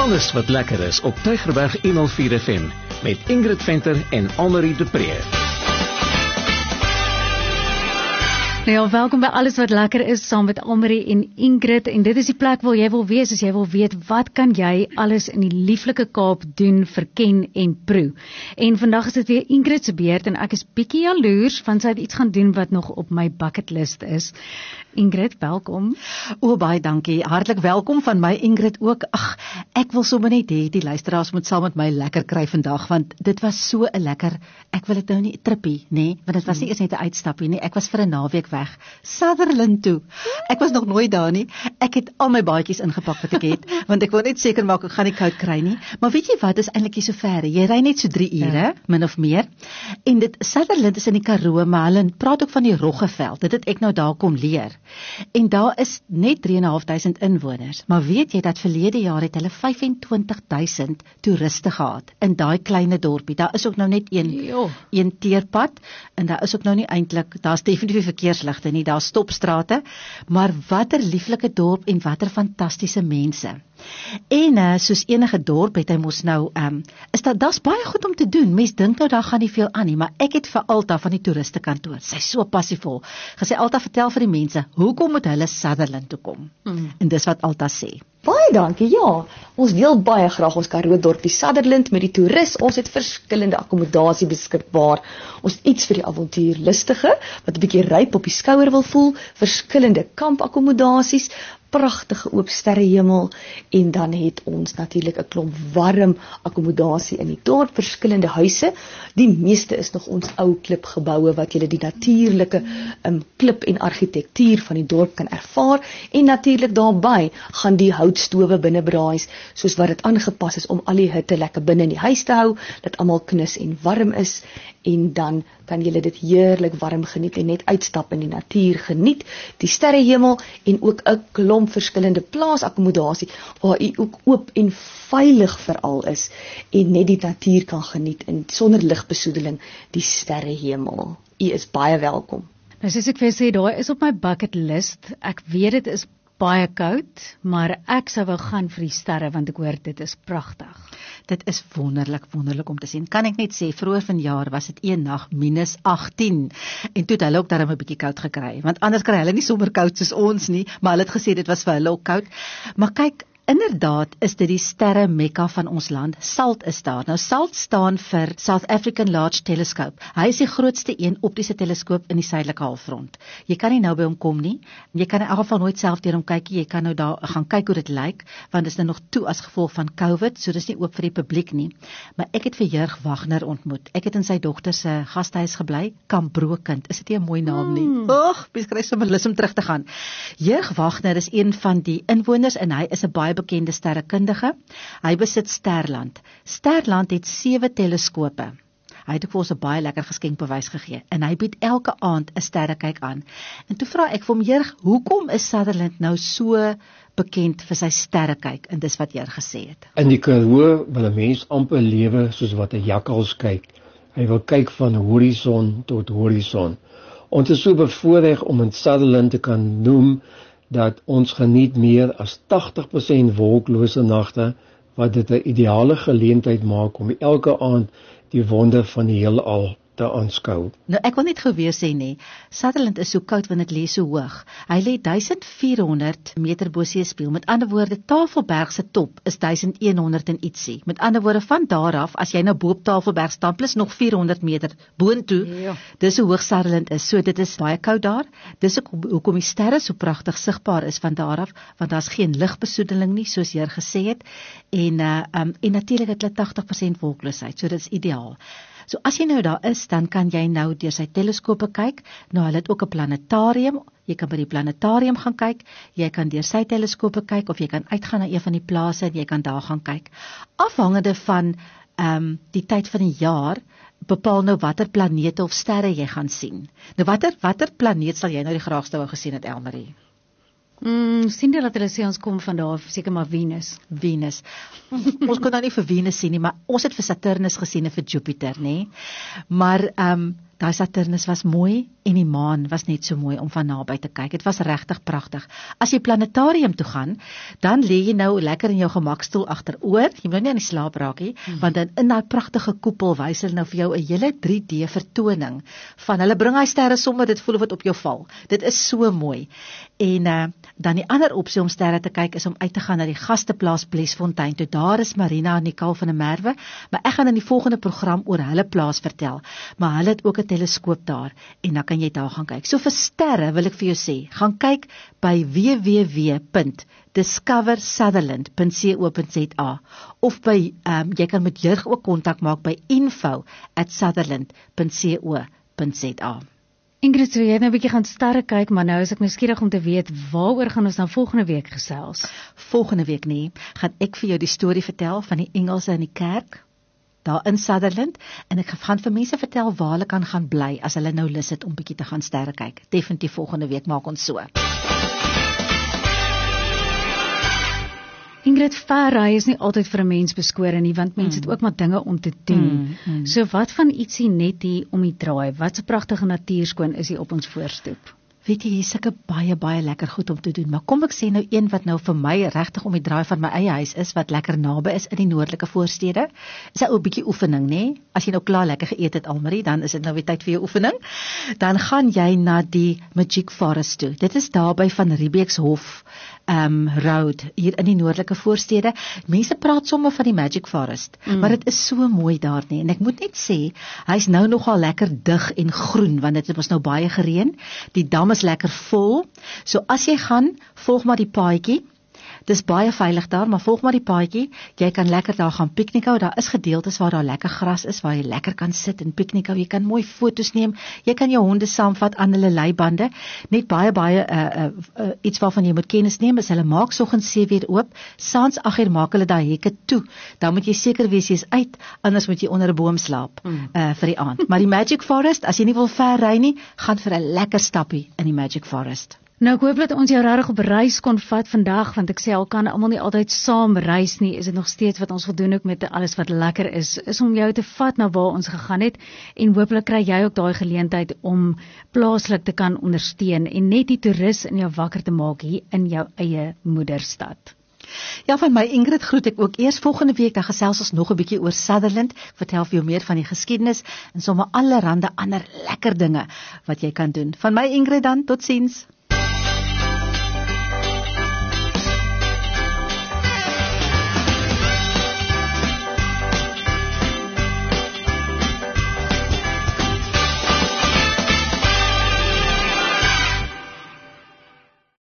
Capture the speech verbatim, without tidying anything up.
Alles wat lekker is op Tygerberg honderdvier F M met Ingrid Venter en Annelie de Pre. Nou ja, welkom by Alles wat lekker is saam met Annelie en Ingrid, en dit is die plek waar jy wil wees as jy wil weet wat kan jy alles in die lieflike Kaap doen, verken en proe. En vandag is dit weer Ingrid se beurt en ek is bietjie jaloers want sy het iets gaan doen wat nog op my bucketlist is. Ingrid, welkom. O, baie dankie. Hartlik welkom van my, Ingrid, ook. Ag, ek wil sommer net hê die luisteraars moet saam met my lekker kry vandag, want dit was so 'n lekker, ek wil dit nou nie trippie, nê, want dit was nie eers net 'n uitstappie nie. Ek was vir 'n naweek weg, Sutherland toe. Ek was nog nooit daar nie. Ek het al my baadjies ingepak wat ek het, want ek wou net seker maak ek gaan nie koud kry nie. Maar weet jy wat, is eintlik nie so ver. Jy ry net so drie ure, ja. min of meer. En dit Sutherland is in die Karoo, maar hulle praat ook van die Roggeveld. Dit het ek nou daar kom leer. En daar is net drie en 'n half duisend inwoners, maar weet jy dat verlede jaar het hulle vyf en twintig duisend toeriste gehad in daai kleine dorpie. Daar is ook nou net een, een teerpad, en daar is ook nou nie eintlik, daar's definitief verkeersligte nie, daar's stopstrate, maar watter lieflike dorp en watter fantastiese mense. En uh, soos enige dorp het hy mos nou, um, is dat, daar's baie goed om te doen. Mens dink nou daar gaan nie veel aan nie, maar ek het vir Alta van die toeristekantoor, sy is so passievol, gesê Alta vertel vir die mense, hoekom moet hulle Sutherland toe kom? Mm. En dis wat Alta sê. Baie dankie, ja. Ons deel baie graag ons Karoo dorpie Sutherland met die toerist. Ons het verskillende akkommodasie beskikbaar. Ons het iets vir die avontuurlustige, wat 'n bietjie ryp op die skouer wil voel, verskillende kampakkommodasies, pragtige oop sterrehemel, en dan het ons natuurlik 'n klomp warm akkommodasie in die dorp, verskillende huise. Die meeste is nog ons ou klipgeboue wat julle die natuurlike um, klip en argitektuur van die dorp kan ervaar, en natuurlik daarbey gaan die houtstowe binnebraais, soos wat dit aangepas is om al die hitte lekker binne in die huis te hou, dat almal knus en warm is, en dan kan julle dit heerlik warm geniet en net uitstap in die natuur geniet, die sterrehemel, en ook 'n klomp verskillende plaasakkommodasie waar u ook oop en veilig veral is en net die natuur kan geniet en sonder ligbesoedeling die sterrehemel. U is baie welkom. Nou soos ek vir sê, daai is op my bucket list. Ek weet dit is baie koud, maar ek sou wou gaan vir die sterre want ek hoor dit is pragtig. Dit is wonderlik, wonderlik om te sien. Kan ek net sê, vroeër vanjaar was dit een nag minus agtien, en toe het hulle ook daarom 'n bietjie koud gekry, want anders kry hulle nie sommer koud soos ons nie, maar hulle het gesê dit was vir hulle ook koud. Maar kyk, inderdaad is dit die sterre mekka van ons land. SALT is daar. Nou SALT staan vir South African Large Telescope. Hy is die grootste een optiese teleskoop in die suidelike halfrond. Jy kan nie nou by hom kom nie. Jy kan in elk geval nooit self deur hom kyk nie. Jy kan nou daar gaan kyk hoe dit lyk, want dit is nou nog toe as gevolg van COVID, so dis nie oop vir die publiek nie. Maar ek het vir Jurg Wagner ontmoet. Ek het in sy dogter se gastehuis gebly, Kamp Brokind. Is dit nie 'n mooi naam nie? Mm. Ag, mens kry sommer lus om terug te gaan. Jurg Wagner is een van die inwoners en hy is 'n baie bekende sterrekundige. Hy besit Sterland. Sterland het sewe teleskope. Hy het ook vir ons 'n baie lekker geskenkbewys gegee, en hy bied elke aand 'n sterrekyk aan. En toe vra ek vir hom, Jurg, hoekom is Sutherland nou so bekend vir sy sterrekyk? En dis wat Jurg gesê het. In die Karoo wil 'n mens amper lewe soos wat 'n jakkals kyk. Hy wil kyk van horison tot horison. Ons is so bevoorreg om in Sutherland te kan noem dat ons geniet meer as tagtig persent wolklose nagte, wat dit 'n ideale geleentheid maak om elke aand die wonder van die heelal te aanskou. Nou ek wil net gou weer sê nee, Sutherland is so koud want dit lê so hoog. Hy lê duisend vier honderd meter bo seespieël. Met ander woorde, Tafelberg se top is duisend een honderd en ietsie. Met ander woorde, van daar af, as jy nou bo op Tafelberg staan, plus nog vier honderd meter boontoe, ja. Dis hoe hoog Sutherland is. So dit is baie koud daar. Dis ook hoekom die sterre so pragtig sigbaar is van daar af, want daar's geen ligbesoedeling nie, soos jy gesê het. En uh, um, en natuurlik het hulle tagtig persent wolkloosheid, so dit is ideaal. So as jy nou daar is, dan kan jy nou deur sy teleskope kyk. Nou hulle het ook 'n planetarium. Jy kan by die planetarium gaan kyk. Jy kan deur sy teleskope kyk, of jy kan uitgaan na een van die plase en jy kan daar gaan kyk. Afhangende van um, die tyd van die jaar bepaal nou watter planete of sterre jy gaan sien. Nou watter watter planeet sal jy nou die graagste wou gesien het, Elmarie? Mm, sien jy dat hulle sê ons kom van daar, seker maar Venus. Venus. Ons kon nou nie vir Venus sien nie, maar ons het vir Saturnus gesien en vir Jupiter, nê? Maar ehm um, daai Saturnus was mooi en die maan was net so mooi om van naby te kyk. Dit was regtig pragtig. As jy planetarium toe gaan, dan lê jy nou lekker in jou gemakstoel agteroor. Jy moet nou nie aan die slaap raak nie, hmm. want dan in daai pragtige koepel wys hulle nou vir jou 'n hele drie D vertoning van hulle bring hy sterre sommer dit voel of dit op jou val. Dit is so mooi. En uh, dan die ander opsie om sterre te kyk is om uit te gaan na die gasteplaas Blesfontein. Toe daar is Marina en Nicole van der Merwe, maar ek gaan in die volgende program oor hulle plaas vertel. Maar hulle het ook 'n teleskoop daar en dan kan jy daar gaan kyk. So vir sterre wil ek vir jou sê, gaan kyk by w w w punt discover sutherland punt co punt za of by um, jy kan met Jurg ook kontak maak by info at sutherland punt co punt za. Ingrid, so jy het nou 'n bietjie gaan sterre kyk, maar nou is ek nuuskierig om te weet waaroor gaan ons dan volgende week gesels? Volgende week nie, gaan ek vir jou die storie vertel van die Engelse in die kerk daar in Sutherland, en ek gaan vir mense vertel waar hulle kan gaan bly as hulle nou lus het om bietjie te gaan sterre kyk. Definitief volgende week maak ons so. Ingrid, verry is nie altyd vir 'n mens beskore nie, want mense mm. het ook maar dinge om te doen. Mm, mm. So wat van ietsie net hier om die draai? Wat 'n pragtige natuurskoon is hier op ons voorstoep? Weet jy, hier is sulke baie, baie lekker goed om te doen, maar kom ek sê nou een wat nou vir my regtig om die draai van my eie huis is, wat lekker naby is in die noordelike voorstede, is 'n ou bietjie oefening, nê? As jy nou klaar lekker geëet het, Almarie, dan is dit nou weer tyd vir jou oefening. Dan gaan jy na die Magic Forest toe. Dit is daarby van Riebeekshof um, Road, hier in die noordelike voorstede. Mense praat sommer van die Magic Forest, mm. maar dit is so mooi daar, nê? En ek moet net sê, hy's nou nogal lekker dig en groen, want dit was nou baie gereën. Die dam is lekker vol, so as jy gaan, volg maar die paadjie, dis baie veilig daar, maar volg maar die paadjie, jy kan lekker daar gaan piknik hou, daar is gedeeltes waar daar lekker gras is, waar jy lekker kan sit en piknik hou, jy kan mooi foto's neem, jy kan jou honde saamvat aan hulle leibande, net baie, baie, uh, uh, uh, iets waarvan jy moet kennis neem, is hulle maak soggens sewe uur oop, saans agt uur maak hulle daai hekke toe, dan moet jy seker wees jy is uit, anders moet jy onder 'n boom slaap, mm. uh, vir die aand. Maar die Magic Forest, as jy nie wil ver ry nie, gaan vir 'n lekker stappie in die Magic Forest. Nou ek hoop dat ons jou regtig op reis kon vat vandag, want ek sê al kan almal nie altyd saam reis nie, is dit nog steeds wat ons wil doen ook met alles wat lekker is, is om jou te vat na waar ons gegaan het, en hopelik kry jy ook daai geleentheid om plaaslik te kan ondersteun, en net die toerist in jou wakker te maak hier in jou eie moederstad. Ja, van my Ingrid groet ek ook eers volgende week, dan gesels ons nog 'n bietjie oor Sutherland, ek vertel vir jou meer van die geskiedenis, en sommer allerhande ander lekker dinge wat jy kan doen. Van my Ingrid dan, totsiens.